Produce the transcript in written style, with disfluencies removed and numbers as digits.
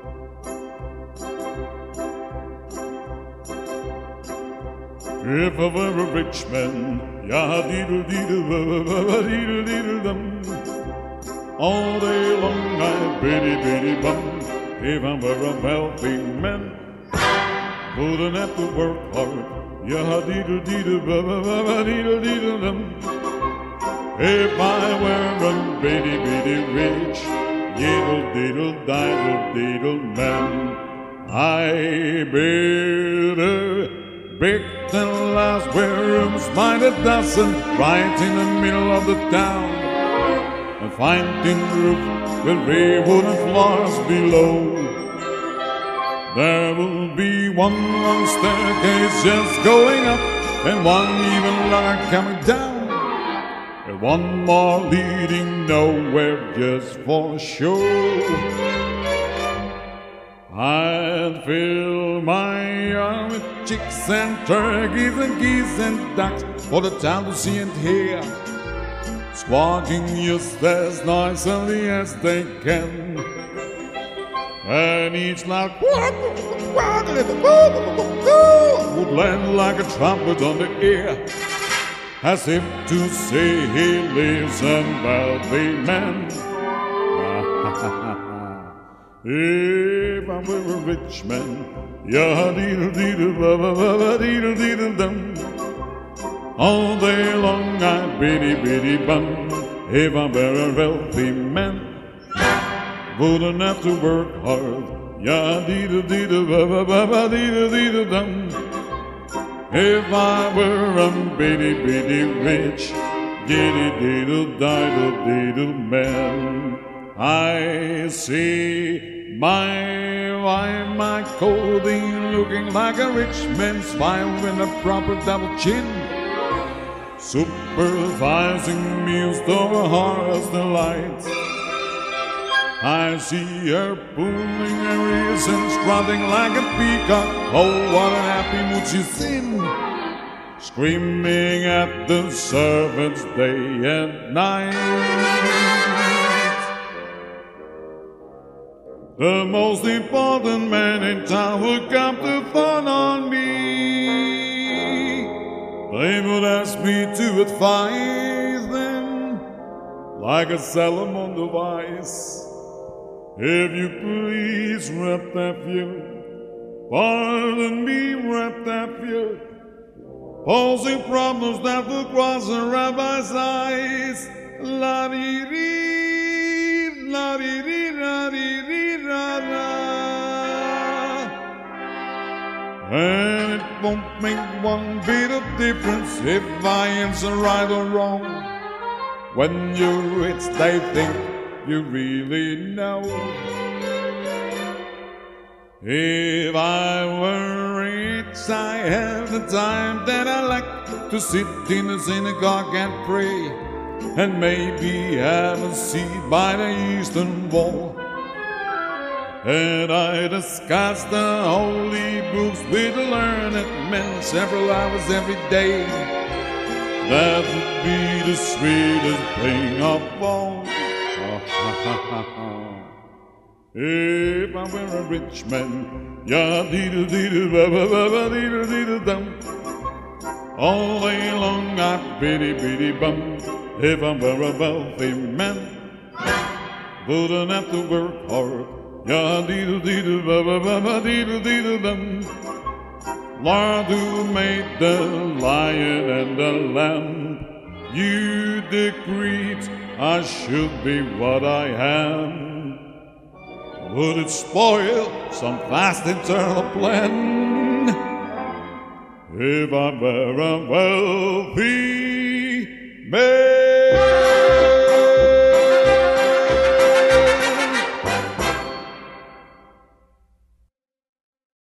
If I were a rich man, ya-diddle-diddle-ba-ba-ba-diddle-diddle-dum, all day long I'd biddy-biddy-bum. If I were a wealthy man, wouldn't have to work hard, ya-diddle-diddle-ba-ba-ba-diddle-diddle-dum. If I were a bitty-bitty rich, diddle-diddle-diddle-diddle man, I better big than last where rooms by the dozen, right in the middle of the town. A fine tin roof with three wooden floors below. There will be one long staircase just going up, and one even longer coming down, and one more leading nowhere just for show. I'd fill my arm with chicks and turkeys and geese and ducks for the town to see and hear, squawking just as noisily as they can. And each loud would land like a trumpet on the ear, as if to say he lives a wealthy man. If I were a rich man, ya-diddle-diddle-ba-ba-ba-diddle-diddle-dum, all day long I'd biddy-biddy-bum. If I were a wealthy man, wouldn't have to work hard, ya-diddle-diddle-ba-ba-ba-diddle-diddle-dum. If I were a bitty-bitty rich, diddle-diddle-diddle-diddle man, I see my wife, my clothing looking like a rich man's smile with a proper double chin, supervising meals to her heart's delight. I see her pulling her ears and strutting like a peacock. Oh, what a happy mood she's in, screaming at the servants day and night. The most important man in town would come to fun on me. They would ask me to advise them like a Solomon device. If you please, Reptafia, pardon me, Reptafia, posing problems that will cross a rabbi's eyes. La-dee-dee, la-dee-dee, la-dee-dee, la-la. And it won't make one bit of difference if I answer right or wrong. When you're rich, they think you really know. If I were rich, I have the time that I like to sit in the synagogue and pray, and maybe have a seat by the eastern wall. And I discuss the holy books with the learned men several hours every day. That would be the sweetest thing of all. If I were a rich man, ya-diddle-diddle-ba-ba-ba-ba-diddle-diddle-dum, all day long I'd biddy-biddy-bum. If I were a wealthy man, wouldn't have to work hard, ya-diddle-diddle-ba-ba-ba-ba-diddle-diddle-dum. Lord, who made the lion and the lamb, you decreed I should be what I am. Would it spoil some vast eternal plan if I were a wealthy man?